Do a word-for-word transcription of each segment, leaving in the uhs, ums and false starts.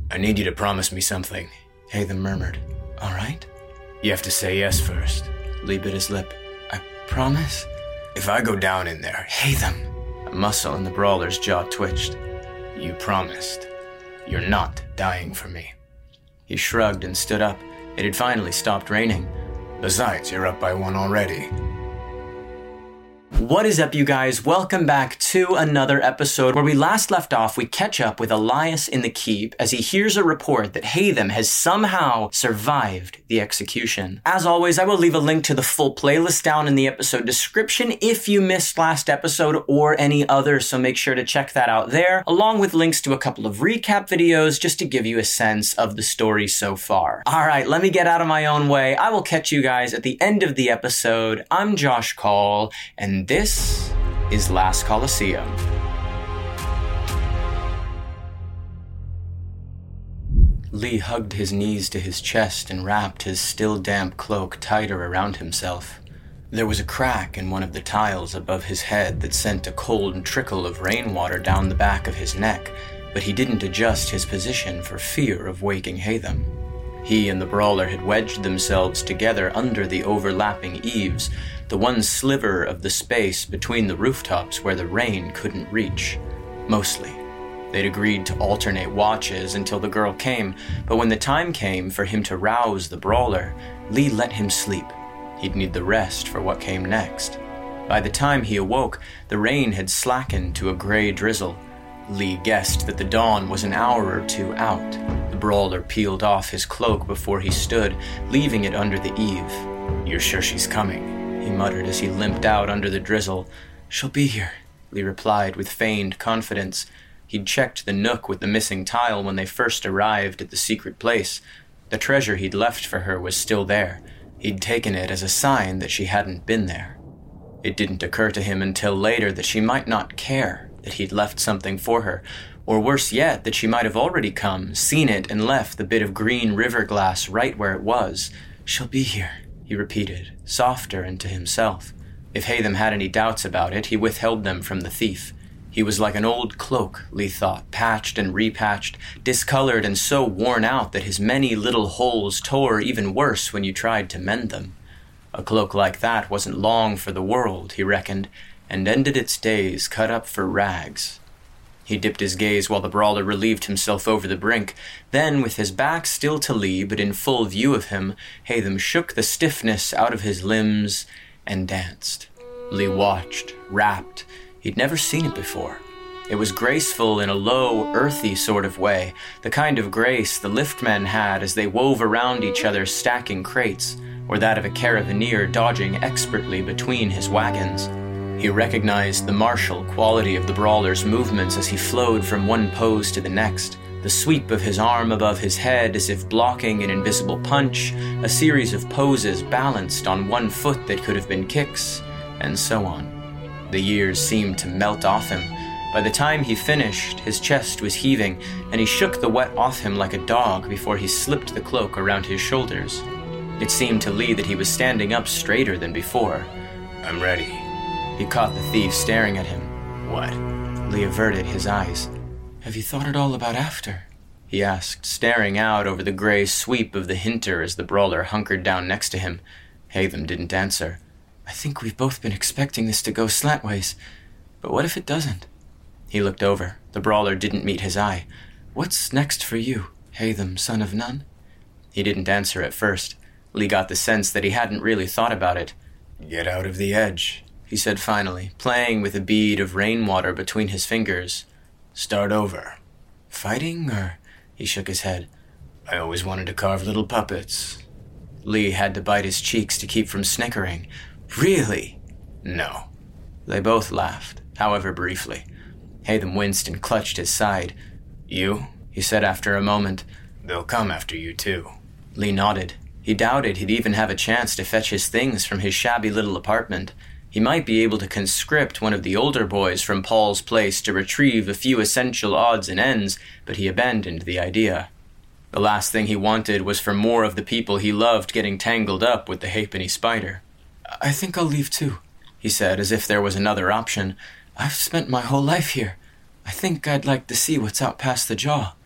I need you to promise me something, Haytham murmured. All right? You have to say yes first. Lee bit his lip. I promise? If I go down in there, Haytham! A muscle in the brawler's jaw twitched. You promised. You're not dying for me. He shrugged and stood up. It had finally stopped raining. Besides, you're up by one already. What is up, you guys? Welcome back to another episode. Where we last left off, we catch up with Elias in the keep as he hears a report that Haytham has somehow survived the execution. As always, I will leave a link to the full playlist down in the episode description if you missed last episode or any others, so make sure to check that out there, along with links to a couple of recap videos just to give you a sense of the story so far. Alright, let me get out of my own way. I will catch you guys at the end of the episode. I'm Josh Call, and this is Last Coliseum. Lee hugged his knees to his chest and wrapped his still damp cloak tighter around himself. There was a crack in one of the tiles above his head that sent a cold trickle of rainwater down the back of his neck, but he didn't adjust his position for fear of waking Haytham. He and the brawler had wedged themselves together under the overlapping eaves, the one sliver of the space between the rooftops where the rain couldn't reach. Mostly. They'd agreed to alternate watches until the girl came, but when the time came for him to rouse the brawler, Lee let him sleep. He'd need the rest for what came next. By the time he awoke, the rain had slackened to a gray drizzle. Lee guessed that the dawn was an hour or two out. The brawler peeled off his cloak before he stood, leaving it under the eave. You're sure she's coming? He muttered as he limped out under the drizzle. She'll be here, Lee replied with feigned confidence. He'd checked the nook with the missing tile when they first arrived at the secret place. The treasure he'd left for her was still there. He'd taken it as a sign that she hadn't been there. It didn't occur to him until later that she might not care that he'd left something for her, or worse yet, that she might have already come, seen it, and left the bit of green river glass right where it was. She'll be here, he repeated, softer and to himself. If Haytham had any doubts about it, he withheld them from the thief. He was like an old cloak, Lee thought, patched and repatched, discolored and so worn out that his many little holes tore even worse when you tried to mend them. A cloak like that wasn't long for the world, he reckoned, and ended its days cut up for rags. He dipped his gaze while the brawler relieved himself over the brink. Then, with his back still to Lee, but in full view of him, Haytham shook the stiffness out of his limbs and danced. Lee watched, rapt. He'd never seen it before. It was graceful in a low, earthy sort of way, the kind of grace the liftmen had as they wove around each other stacking crates, or that of a caravaneer dodging expertly between his wagons. He recognized the martial quality of the brawler's movements as he flowed from one pose to the next, the sweep of his arm above his head as if blocking an invisible punch, a series of poses balanced on one foot that could have been kicks, and so on. The years seemed to melt off him. By the time he finished, his chest was heaving, and he shook the wet off him like a dog before he slipped the cloak around his shoulders. It seemed to Lee that he was standing up straighter than before. I'm ready. He caught the thief staring at him. What? Lee averted his eyes. Have you thought it all about after? He asked, staring out over the gray sweep of the Hinter as the brawler hunkered down next to him. Haytham didn't answer. I think we've both been expecting this to go slantways. But what if it doesn't? He looked over. The brawler didn't meet his eye. What's next for you, Haytham, son of none? He didn't answer at first. Lee got the sense that he hadn't really thought about it. Get out of the edge, he said finally, playing with a bead of rainwater between his fingers. Start over. Fighting, or? He shook his head. I always wanted to carve little puppets. Lee had to bite his cheeks to keep from snickering. Really? No. They both laughed, however briefly. Haytham winced and clutched his side. You? He said after a moment. They'll come after you, too. Lee nodded. He doubted he'd even have a chance to fetch his things from his shabby little apartment. He might be able to conscript one of the older boys from Paul's place to retrieve a few essential odds and ends, but he abandoned the idea. The last thing he wanted was for more of the people he loved getting tangled up with the halfpenny spider. I think I'll leave too, he said, as if there was another option. I've spent my whole life here. I think I'd like to see what's out past the jaw.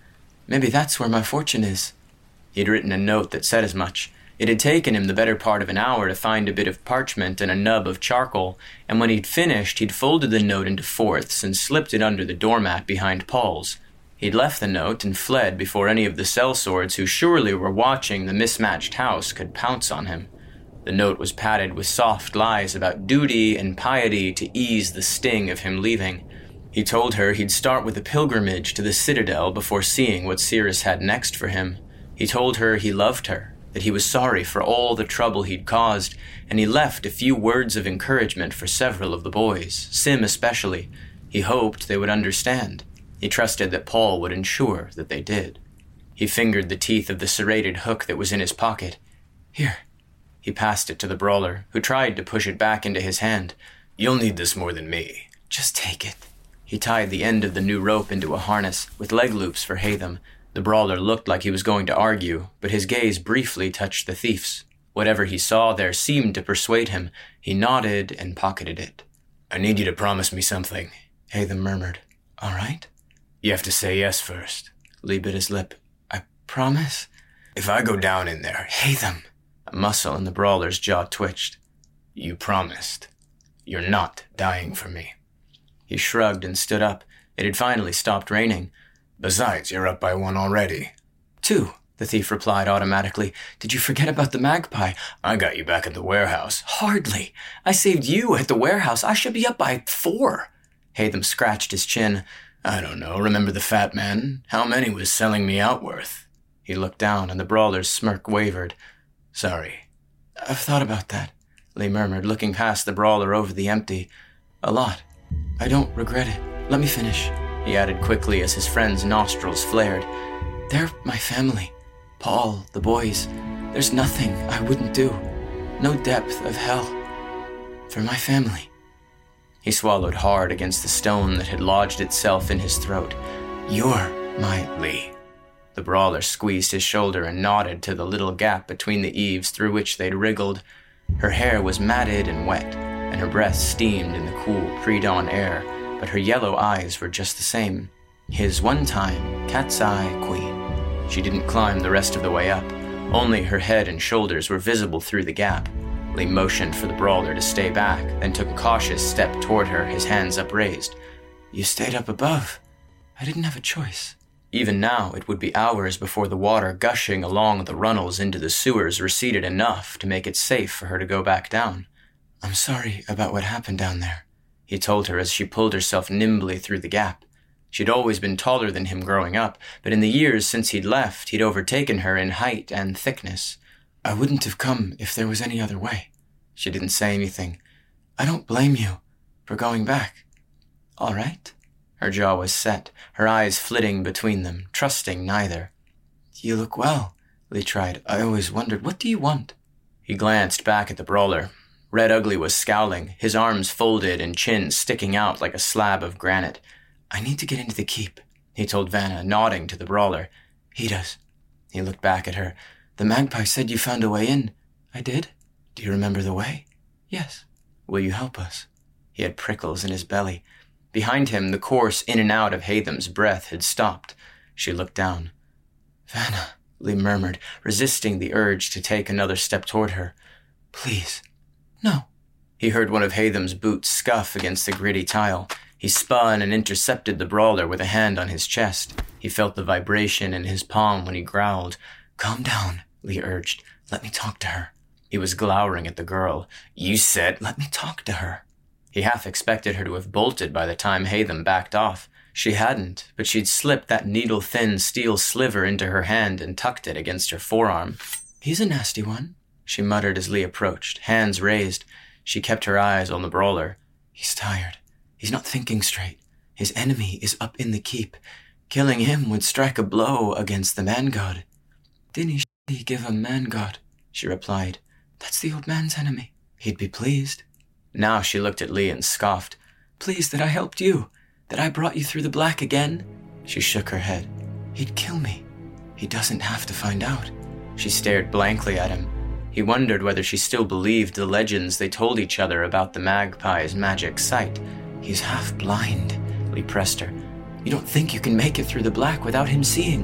Maybe that's where my fortune is." He'd written a note that said as much. It had taken him the better part of an hour to find a bit of parchment and a nub of charcoal, and when he'd finished, he'd folded the note into fourths and slipped it under the doormat behind Paul's. He'd left the note and fled before any of the sellswords who surely were watching the mismatched house could pounce on him. The note was padded with soft lies about duty and piety to ease the sting of him leaving. He told her he'd start with a pilgrimage to the citadel before seeing what Cirrus had next for him. He told her he loved her, that he was sorry for all the trouble he'd caused, and he left a few words of encouragement for several of the boys, Sim especially. He hoped they would understand. He trusted that Paul would ensure that they did. He fingered the teeth of the serrated hook that was in his pocket. "Here." He passed it to the brawler, who tried to push it back into his hand. "You'll need this more than me." "Just take it." He tied the end of the new rope into a harness, with leg loops for Hatham. The brawler looked like he was going to argue, but his gaze briefly touched the thief's. Whatever he saw there seemed to persuade him. He nodded and pocketed it. "I need you to promise me something," Hatham murmured. "All right." "You have to say yes first." Lee bit his lip. "I promise." "If I go down in there..." "Hatham!" A muscle in the brawler's jaw twitched. "You promised. You're not dying for me." He shrugged and stood up. It had finally stopped raining. "Besides, you're up by one already." "Two," the thief replied automatically. "Did you forget about the magpie?" "I got you back at the warehouse." "Hardly. I saved you at the warehouse. I should be up by four." Hatham scratched his chin. "I don't know. Remember the fat man? How many was selling me out worth?" He looked down, and the brawler's smirk wavered. "Sorry." "I've thought about that," Lee murmured, looking past the brawler over the empty. "A lot. I don't regret it. Let me finish," he added quickly as his friend's nostrils flared. "They're my family. Paul, the boys. There's nothing I wouldn't do. No depth of hell. For my family." He swallowed hard against the stone that had lodged itself in his throat. "You're my Lee." The brawler squeezed his shoulder and nodded to the little gap between the eaves through which they'd wriggled. Her hair was matted and wet, and her breath steamed in the cool pre-dawn air, but her yellow eyes were just the same. His one-time cat's eye queen. She didn't climb the rest of the way up. Only her head and shoulders were visible through the gap. Lee motioned for the brawler to stay back, then took a cautious step toward her, his hands upraised. "You stayed up above. I didn't have a choice." Even now, it would be hours before the water gushing along the runnels into the sewers receded enough to make it safe for her to go back down. "I'm sorry about what happened down there," he told her as she pulled herself nimbly through the gap. She'd always been taller than him growing up, but in the years since he'd left, he'd overtaken her in height and thickness. "I wouldn't have come if there was any other way." She didn't say anything. "I don't blame you for going back." "All right." Her jaw was set, her eyes flitting between them, trusting neither. "You look well," Lee tried. "I always wondered, what do you want?" He glanced back at the brawler. Red Ugly was scowling, his arms folded and chin sticking out like a slab of granite. "I need to get into the keep," he told Vanna, nodding to the brawler. "He does." He looked back at her. "The magpie said you found a way in." "I did." "Do you remember the way?" "Yes." "Will you help us?" He had prickles in his belly. Behind him, the course in and out of Hatham's breath had stopped. She looked down. "Vanna," Lee murmured, resisting the urge to take another step toward her. "Please." "No." He heard one of Hatham's boots scuff against the gritty tile. He spun and intercepted the brawler with a hand on his chest. He felt the vibration in his palm when he growled. "Calm down," Lee urged. "Let me talk to her." He was glowering at the girl. "You said..." "Let me talk to her." He half expected her to have bolted by the time Hatham backed off. She hadn't, but she'd slipped that needle-thin steel sliver into her hand and tucked it against her forearm. "He's a nasty one," she muttered as Lee approached, hands raised. She kept her eyes on the brawler. "He's tired. He's not thinking straight. His enemy is up in the keep. Killing him would strike a blow against the man-god." "Didn't he give a man-god?" she replied. "That's the old man's enemy. He'd be pleased." Now she looked at Lee and scoffed. "Pleased that I helped you? That I brought you through the black again?" She shook her head. "He'd kill me. He doesn't have to find out." She stared blankly at him. He wondered whether she still believed the legends they told each other about the magpie's magic sight. "He's half blind," Lee pressed her. "You don't think you can make it through the black without him seeing?"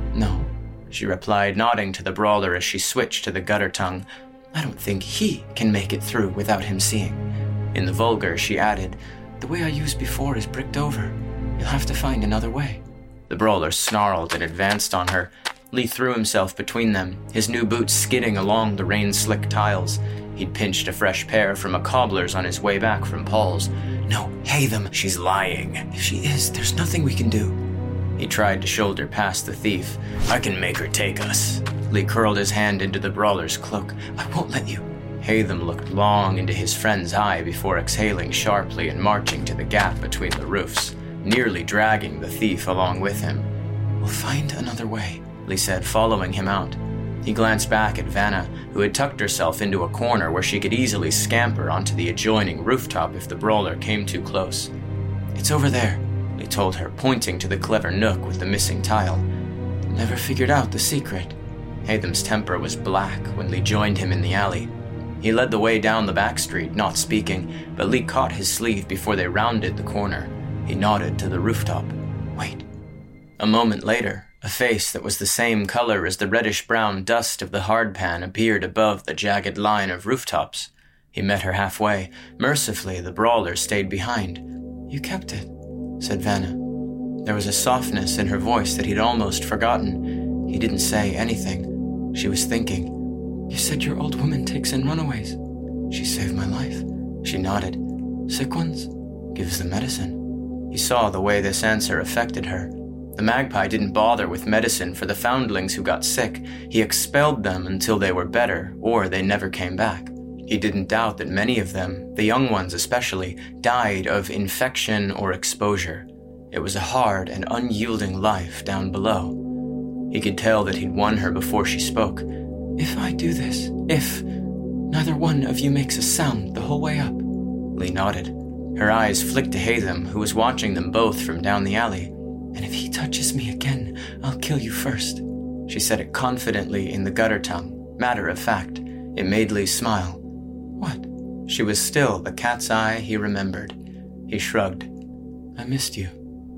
"No," she replied, nodding to the brawler as she switched to the gutter tongue. "I don't think he can make it through without him seeing." In the vulgar, she added, "The way I used before is bricked over. You'll have to find another way." The brawler snarled and advanced on her. Lee threw himself between them, his new boots skidding along the rain-slick tiles. He'd pinched a fresh pair from a cobbler's on his way back from Paul's. "No, Haytham, she's lying. If she is, there's nothing we can do." He tried to shoulder past the thief. "I can make her take us." Lee curled his hand into the brawler's cloak. "I won't let you." Haytham looked long into his friend's eye before exhaling sharply and marching to the gap between the roofs, nearly dragging the thief along with him. "We'll find another way," Lee said, following him out. He glanced back at Vanna, who had tucked herself into a corner where she could easily scamper onto the adjoining rooftop if the brawler came too close. "It's over there," Lee told her, pointing to the clever nook with the missing tile. "Never figured out the secret." Haytham's temper was black when Lee joined him in the alley. He led the way down the back street, not speaking, but Lee caught his sleeve before they rounded the corner. He nodded to the rooftop. "Wait." A moment later, a face that was the same color as the reddish-brown dust of the hardpan appeared above the jagged line of rooftops. He met her halfway. Mercifully, the brawler stayed behind. "You kept it," said Vanna. There was a softness in her voice that he'd almost forgotten. He didn't say anything. She was thinking. "You said your old woman takes in runaways." "She saved my life." She nodded. "Sick ones?" "Gives them medicine." He saw the way this answer affected her. The magpie didn't bother with medicine for the foundlings who got sick. He expelled them until they were better, or they never came back. He didn't doubt that many of them, the young ones especially, died of infection or exposure. It was a hard and unyielding life down below. He could tell that he'd won her before she spoke. "If I do this, if neither one of you makes a sound the whole way up." Lee nodded. Her eyes flicked to Haytham, who was watching them both from down the alley. "And if he touches me again, I'll kill you first." She said it confidently in the gutter tongue, matter of fact. It made Lee smile. "What?" She was still the cat's eye he remembered. He shrugged. "I missed you."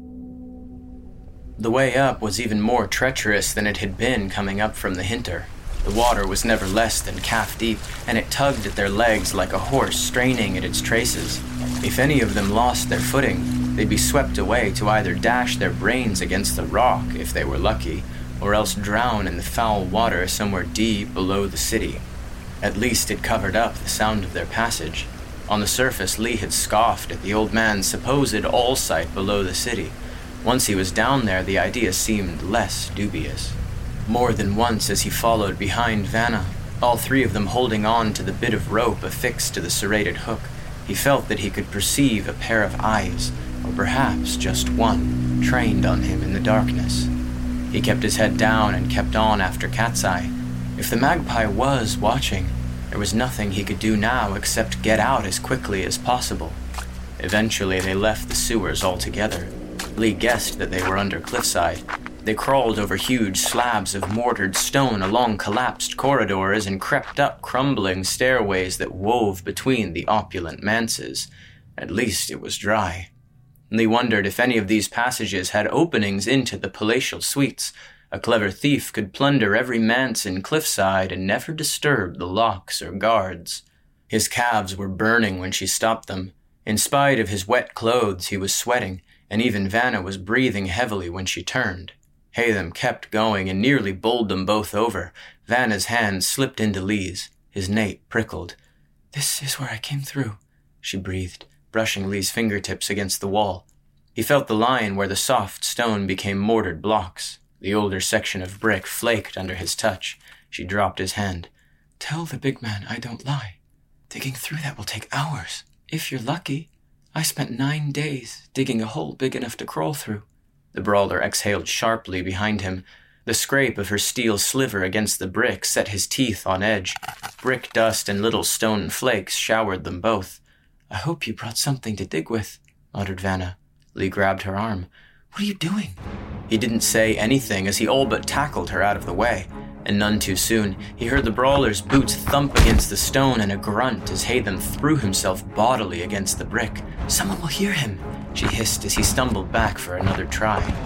The way up was even more treacherous than it had been coming up from the Hinter. The water was never less than calf-deep, and it tugged at their legs like a horse straining at its traces. If any of them lost their footing, they'd be swept away to either dash their brains against the rock, if they were lucky, or else drown in the foul water somewhere deep below the city. At least it covered up the sound of their passage. On the surface, Lee had scoffed at the old man's supposed all-sight below the city. Once he was down there, the idea seemed less dubious. More than once as he followed behind Vanna, all three of them holding on to the bit of rope affixed to the serrated hook, he felt that he could perceive a pair of eyes, or perhaps just one, trained on him in the darkness. He kept his head down and kept on after Cat's Eye. If the magpie was watching, there was nothing he could do now except get out as quickly as possible. Eventually they left the sewers altogether. Lee guessed that they were under cliffside. They crawled over huge slabs of mortared stone along collapsed corridors and crept up crumbling stairways that wove between the opulent manses. At least it was dry. Lee wondered if any of these passages had openings into the palatial suites. A clever thief could plunder every manse in cliffside and never disturb the locks or guards. His calves were burning when she stopped them. In spite of his wet clothes, he was sweating, and even Vanna was breathing heavily when she turned. Haytham kept going and nearly bowled them both over. Vanna's hand slipped into Lee's. His nape prickled. "This is where I came through," she breathed, brushing Lee's fingertips against the wall. He felt the line where the soft stone became mortared blocks. The older section of brick flaked under his touch. She dropped his hand. "Tell the big man I don't lie. Digging through that will take hours. If you're lucky. I spent nine days digging a hole big enough to crawl through." The brawler exhaled sharply behind him. The scrape of her steel sliver against the brick set his teeth on edge. Brick dust and little stone flakes showered them both. "I hope you brought something to dig with," muttered Vanna. Lee grabbed her arm. "What are you doing?" He didn't say anything as he all but tackled her out of the way. And none too soon, he heard the brawler's boots thump against the stone and a grunt as Haytham threw himself bodily against the brick. "Someone will hear him," she hissed as he stumbled back for another try.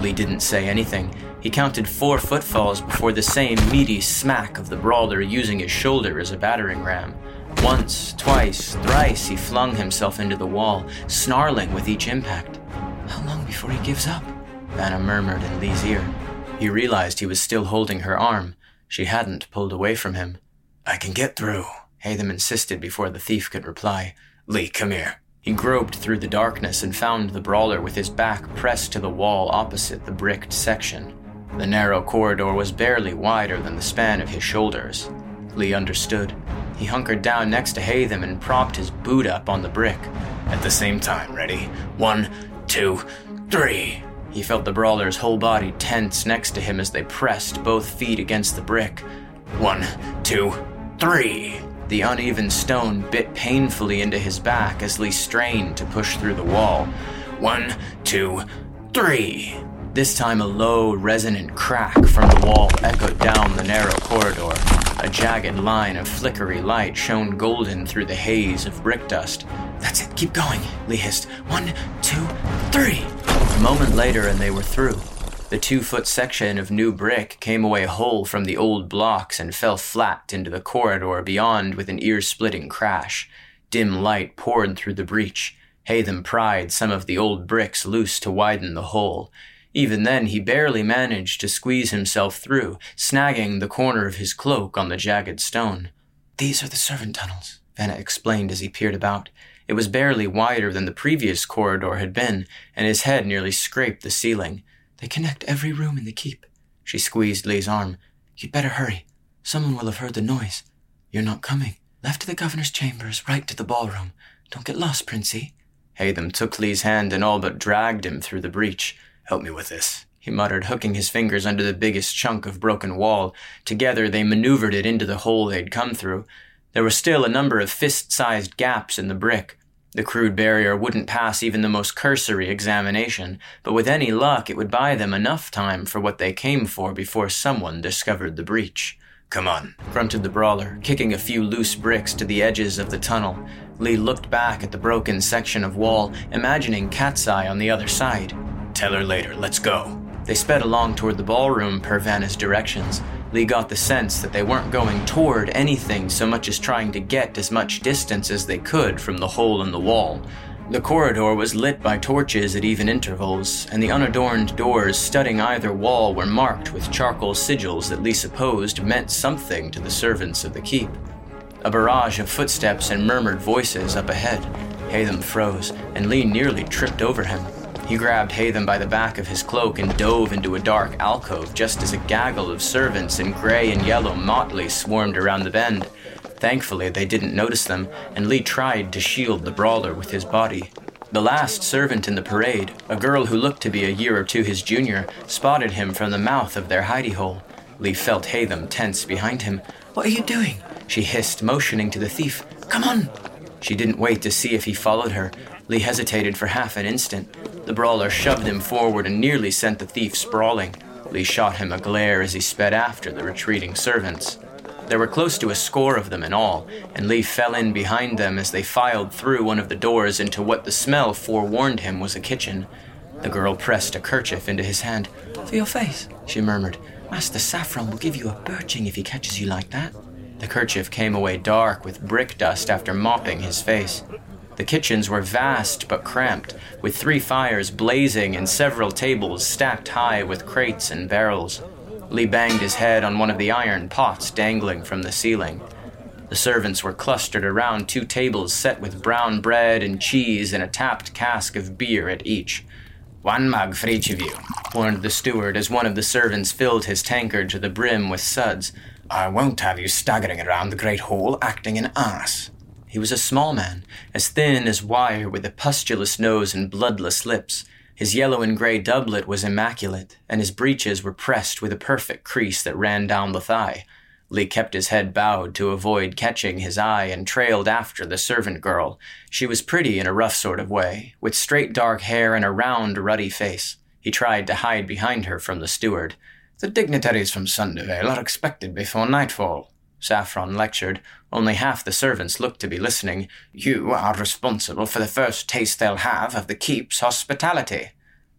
Lee didn't say anything. He counted four footfalls before the same meaty smack of the brawler using his shoulder as a battering ram. Once, twice, thrice he flung himself into the wall, snarling with each impact. "How long before he gives up?" Vanna murmured in Lee's ear. He realized he was still holding her arm. She hadn't pulled away from him. "I can get through," Hatham insisted before the thief could reply. "Lee, come here." He groped through the darkness and found the brawler with his back pressed to the wall opposite the bricked section. The narrow corridor was barely wider than the span of his shoulders. Lee understood. He hunkered down next to Hatham and propped his boot up on the brick. "At the same time, ready? One, two, three." He felt the brawler's whole body tense next to him as they pressed both feet against the brick. One, two, three. The uneven stone bit painfully into his back as Lee strained to push through the wall. One, two, three. This time a low, resonant crack from the wall echoed down the narrow corridor. A jagged line of flickery light shone golden through the haze of brick dust. "That's it, keep going," Lee hissed. "One, two, three." A moment later and they were through. The two-foot section of new brick came away whole from the old blocks and fell flat into the corridor beyond with an ear-splitting crash. Dim light poured through the breach. Hatham pried some of the old bricks loose to widen the hole. Even then, he barely managed to squeeze himself through, snagging the corner of his cloak on the jagged stone. "These are the servant tunnels," Vanna explained as he peered about. It was barely wider than the previous corridor had been, and his head nearly scraped the ceiling. "They connect every room in the keep." She squeezed Lee's arm. "You'd better hurry. Someone will have heard the noise. You're not coming. Left to the governor's chambers, right to the ballroom. Don't get lost, Princey." Hatham took Lee's hand and all but dragged him through the breach. "Help me with this," he muttered, hooking his fingers under the biggest chunk of broken wall. Together they maneuvered it into the hole they'd come through. There were still a number of fist-sized gaps in the brick. The crude barrier wouldn't pass even the most cursory examination, but with any luck it would buy them enough time for what they came for before someone discovered the breach. "Come on," grunted the brawler, kicking a few loose bricks to the edges of the tunnel. Lee looked back at the broken section of wall, imagining Cat's Eye on the other side. "Tell her later, let's go." They sped along toward the ballroom per Vanna's directions. Lee got the sense that they weren't going toward anything so much as trying to get as much distance as they could from the hole in the wall. The corridor was lit by torches at even intervals, and the unadorned doors studding either wall were marked with charcoal sigils that Lee supposed meant something to the servants of the keep. A barrage of footsteps and murmured voices up ahead. Hatham froze, and Lee nearly tripped over him. He grabbed Hatham by the back of his cloak and dove into a dark alcove just as a gaggle of servants in gray and yellow motley swarmed around the bend. Thankfully, they didn't notice them, and Lee tried to shield the brawler with his body. The last servant in the parade, a girl who looked to be a year or two his junior, spotted him from the mouth of their hidey hole. Lee felt Hatham tense behind him. "What are you doing?" she hissed, motioning to the thief. "Come on!" She didn't wait to see if he followed her. Lee hesitated for half an instant. The brawler shoved him forward and nearly sent the thief sprawling. Lee shot him a glare as he sped after the retreating servants. There were close to a score of them in all, and Lee fell in behind them as they filed through one of the doors into what the smell forewarned him was a kitchen. The girl pressed a kerchief into his hand. "For your face," she murmured. "Master Saffron will give you a birching if he catches you like that." The kerchief came away dark with brick dust after mopping his face. The kitchens were vast but cramped, with three fires blazing and several tables stacked high with crates and barrels. Lee banged his head on one of the iron pots dangling from the ceiling. The servants were clustered around two tables set with brown bread and cheese and a tapped cask of beer at each. "One mug for each of you," warned the steward as one of the servants filled his tankard to the brim with suds. "I won't have you staggering around the great hall acting an ass." He was a small man, as thin as wire with a pustulous nose and bloodless lips. His yellow and gray doublet was immaculate, and his breeches were pressed with a perfect crease that ran down the thigh. Lee kept his head bowed to avoid catching his eye and trailed after the servant girl. She was pretty in a rough sort of way, with straight dark hair and a round, ruddy face. He tried to hide behind her from the steward. "The dignitaries from Sundervale are expected before nightfall," Saffron lectured. Only half the servants looked to be listening. "You are responsible for the first taste they'll have of the keep's hospitality."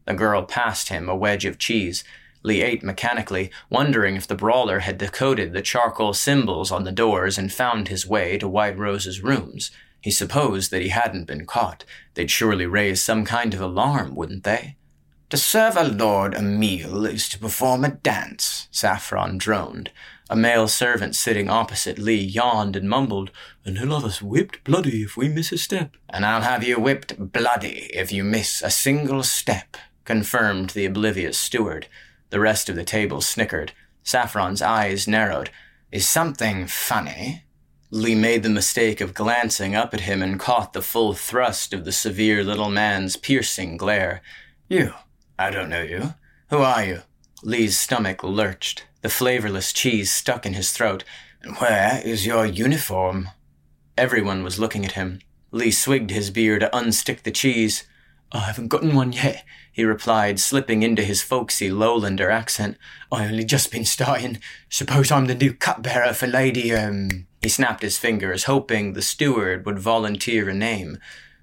The girl passed him a wedge of cheese. Lee ate mechanically, wondering if the brawler had decoded the charcoal symbols on the doors and found his way to White Rose's rooms. He supposed that he hadn't been caught. They'd surely raise some kind of alarm, wouldn't they? To serve a lord a meal is to perform a dance, Saffron droned. A male servant sitting opposite Lee yawned and mumbled, "And he'll have us whipped bloody if we miss a step." "And I'll have you whipped bloody if you miss a single step," confirmed the oblivious steward. The rest of the table snickered. Saffron's eyes narrowed. "Is something funny?" Lee made the mistake of glancing up at him and caught the full thrust of the severe little man's piercing glare. "You? I don't know you. Who are you?" Lee's stomach lurched. The flavorless cheese stuck in his throat. "And where is your uniform?" Everyone was looking at him. Lee swigged his beer to unstick the cheese. "I haven't gotten one yet," he replied, slipping into his folksy lowlander accent. "I only just been starting. Suppose I'm the new cupbearer for Lady, um... He snapped his fingers, hoping the steward would volunteer a name.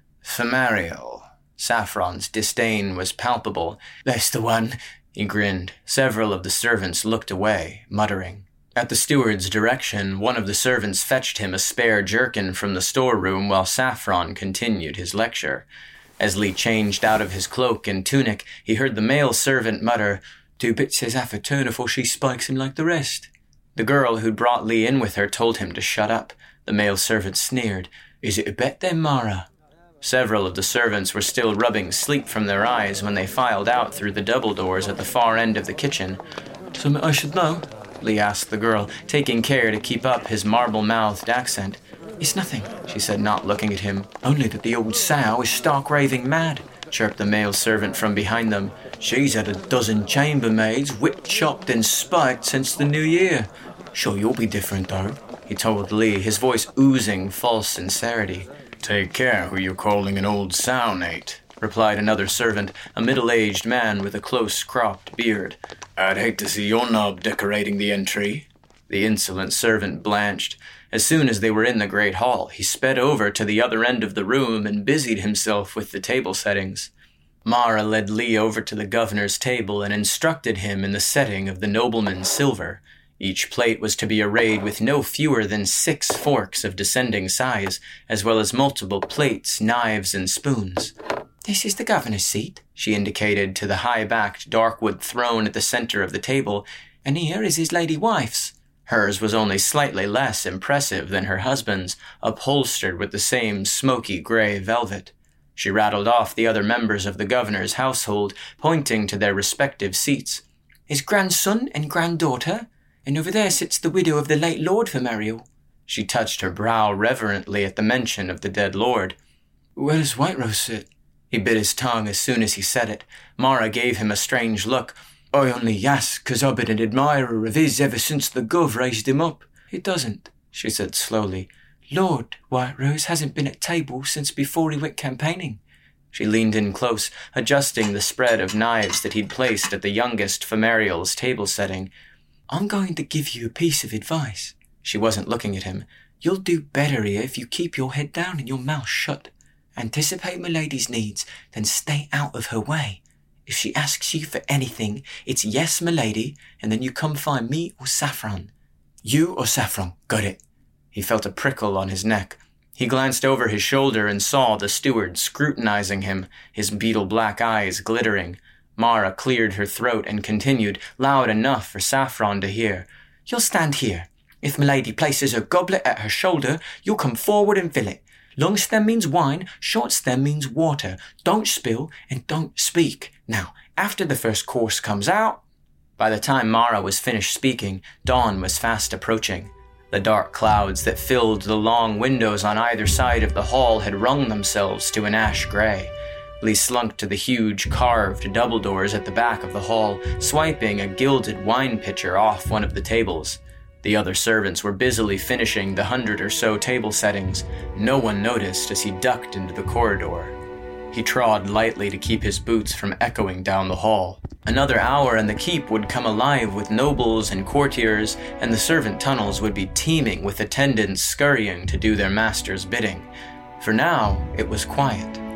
"Femariel." Saffron's disdain was palpable. "That's the one." He grinned. Several of the servants looked away, muttering. At the steward's direction, one of the servants fetched him a spare jerkin from the storeroom while Saffron continued his lecture. As Lee changed out of his cloak and tunic, he heard the male servant mutter, "Two bits says half a turn afore she spikes him like the rest." The girl who'd brought Lee in with her told him to shut up. The male servant sneered. "Is it a bet then, Mara?" Several of the servants were still rubbing sleep from their eyes when they filed out through the double doors at the far end of the kitchen. "Something I should know?" Lee asked the girl, taking care to keep up his marble-mouthed accent. "It's nothing," she said, not looking at him. "Only that the old sow is stark raving mad," chirped the male servant from behind them. "She's had a dozen chambermaids whipped, chopped, and spiked since the new year. Sure you'll be different, though," he told Lee, his voice oozing false sincerity. "Take care who you're calling an old sow, Nate," replied another servant, a middle-aged man with a close-cropped beard. "I'd hate to see your knob decorating the entry." The insolent servant blanched. As soon as they were in the great hall, he sped over to the other end of the room and busied himself with the table settings. Mara led Lee over to the governor's table and instructed him in the setting of the nobleman's silver. Each plate was to be arrayed with no fewer than six forks of descending size, as well as multiple plates, knives, and spoons. "This is the governor's seat," she indicated to the high-backed dark-wood throne at the center of the table, "and here is his lady wife's." Hers was only slightly less impressive than her husband's, upholstered with the same smoky gray velvet. She rattled off the other members of the governor's household, pointing to their respective seats. "His grandson and granddaughter, and over there sits the widow of the late Lord Femariel." She touched her brow reverently at the mention of the dead lord. "Where does White Rose sit?" He bit his tongue as soon as he said it. Mara gave him a strange look. "I only ask 'cause I've been an admirer of his ever since the Gov raised him up." "It doesn't," she said slowly. "Lord White Rose hasn't been at table since before he went campaigning." She leaned in close, adjusting the spread of knives that he'd placed at the youngest Femariel's table setting. "I'm going to give you a piece of advice." She wasn't looking at him. "You'll do better here if you keep your head down and your mouth shut. Anticipate Milady's needs, then stay out of her way. If she asks you for anything, it's yes, Milady, and then you come find me or Saffron." "You or Saffron, got it." He felt a prickle on his neck. He glanced over his shoulder and saw the steward scrutinizing him, his beetle-black eyes glittering. Mara cleared her throat and continued, loud enough for Saffron to hear. "You'll stand here. If Milady places her goblet at her shoulder, you'll come forward and fill it. Long stem means wine, short stem means water. Don't spill and don't speak. Now, after the first course comes out..." By the time Mara was finished speaking, dawn was fast approaching. The dark clouds that filled the long windows on either side of the hall had wrung themselves to an ash gray. Lee slunk to the huge carved double doors at the back of the hall, swiping a gilded wine pitcher off one of the tables. The other servants were busily finishing the hundred or so table settings. No one noticed as he ducked into the corridor. He trod lightly to keep his boots from echoing down the hall. Another hour and the keep would come alive with nobles and courtiers, and the servant tunnels would be teeming with attendants scurrying to do their master's bidding. For now, it was quiet.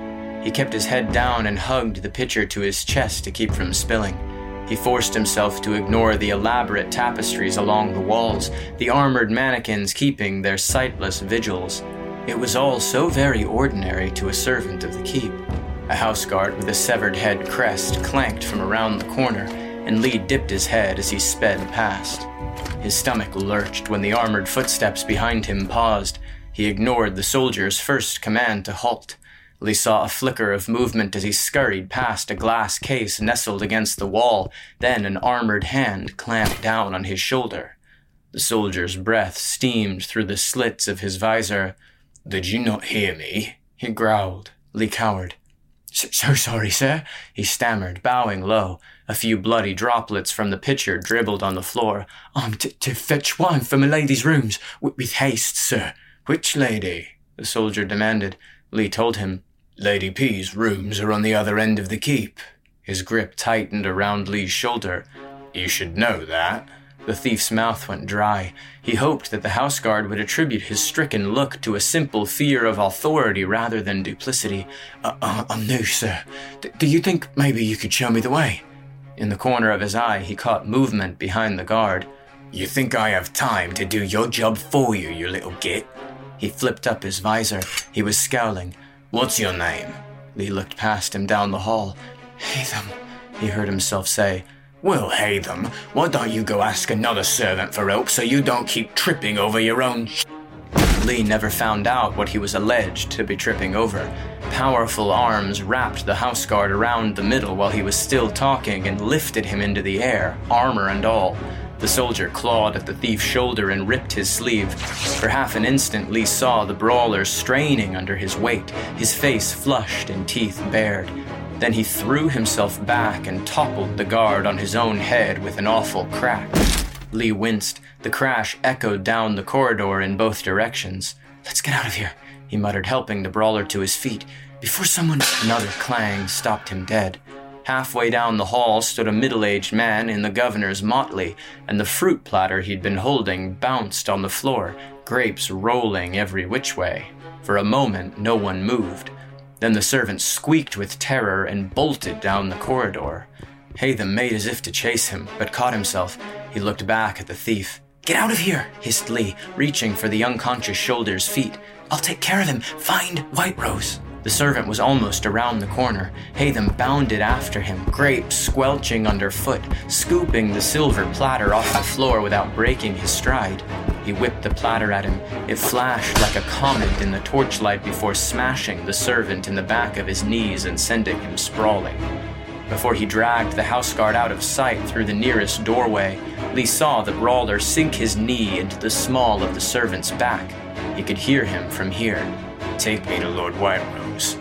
He kept his head down and hugged the pitcher to his chest to keep from spilling. He forced himself to ignore the elaborate tapestries along the walls, the armored mannequins keeping their sightless vigils. It was all so very ordinary to a servant of the keep. A house guard with a severed head crest clanked from around the corner, and Lee dipped his head as he sped past. His stomach lurched when the armored footsteps behind him paused. He ignored the soldier's first command to halt. Lee saw a flicker of movement as he scurried past a glass case nestled against the wall, then an armored hand clamped down on his shoulder. The soldier's breath steamed through the slits of his visor. "Did you not hear me?" he growled. Lee cowered. "So sorry, sir," he stammered, bowing low. A few bloody droplets from the pitcher dribbled on the floor. "I'm t- to fetch wine for my lady's rooms, w- with haste, sir." "Which lady?" the soldier demanded. Lee told him. "Lady P's rooms are on the other end of the keep." His grip tightened around Lee's shoulder. "You should know that." The thief's mouth went dry. He hoped that the house guard would attribute his stricken look to a simple fear of authority rather than duplicity. Uh, uh, I'm new, sir. D- do you think maybe you could show me the way?" In the corner of his eye, he caught movement behind the guard. "You think I have time to do your job for you, you little git?" He flipped up his visor. He was scowling. "What's your name?" Lee looked past him down the hall. "Haytham," he heard himself say. "Well, Haytham, why don't you go ask another servant for help so you don't keep tripping over your own sh-" Lee never found out what he was alleged to be tripping over. Powerful arms wrapped the house guard around the middle while he was still talking and lifted him into the air, armor and all. The soldier clawed at the thief's shoulder and ripped his sleeve. For half an instant, Lee saw the brawler straining under his weight, his face flushed and teeth bared. Then he threw himself back and toppled the guard on his own head with an awful crack. Lee winced. The crash echoed down the corridor in both directions. "Let's get out of here," he muttered, helping the brawler to his feet. Before someone... Another clang stopped him dead. Halfway down the hall stood a middle-aged man in the governor's motley, and the fruit platter he'd been holding bounced on the floor, grapes rolling every which way. For a moment, no one moved. Then the servant squeaked with terror and bolted down the corridor. Haytham made as if to chase him, but caught himself. He looked back at the thief. "Get out of here," hissed Lee, reaching for the unconscious shoulder's feet. "I'll take care of him. Find White Rose." The servant was almost around the corner. Haytham bounded after him, grapes squelching underfoot, scooping the silver platter off the floor without breaking his stride. He whipped the platter at him. It flashed like a comet in the torchlight before smashing the servant in the back of his knees and sending him sprawling. Before he dragged the house guard out of sight through the nearest doorway, Lee saw the brawler sink his knee into the small of the servant's back. He could hear him from here. "Take me to Lord White Rose."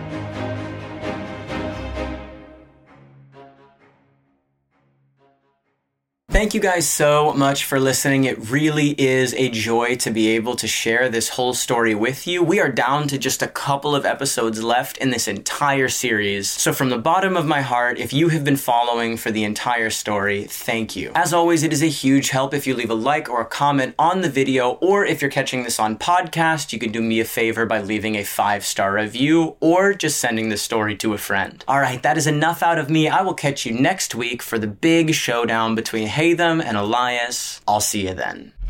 Thank you guys so much for listening. It really is a joy to be able to share this whole story with you. We are down to just a couple of episodes left in this entire series. So from the bottom of my heart, if you have been following for the entire story, thank you. As always, it is a huge help if you leave a like or a comment on the video, or if you're catching this on podcast, you can do me a favor by leaving a five-star review or just sending the story to a friend. All right, that is enough out of me. I will catch you next week for the big showdown between Haytham and Elias. I'll see you then.